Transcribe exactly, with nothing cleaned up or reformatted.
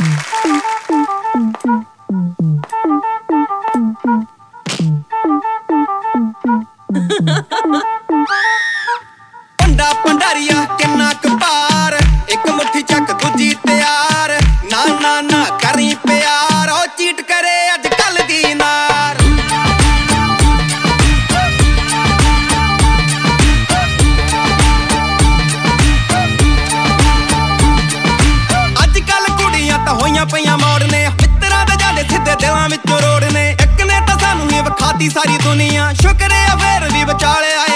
पंडा पंडारिया किन्ना कपार एक मुट्ठी चक दूजी तैयार ना ना ना करी प्यार ओ चीट करे अज कल दी नार अज कल कुड़ियां तां होइयां पईयां मोड़ने मित्तरां दे जाने सिद्धे दिलां विचों रोड़ने एक ने तां सानू ही विखाती सारी दुनिया शुक्र है फेर भी विचाले आए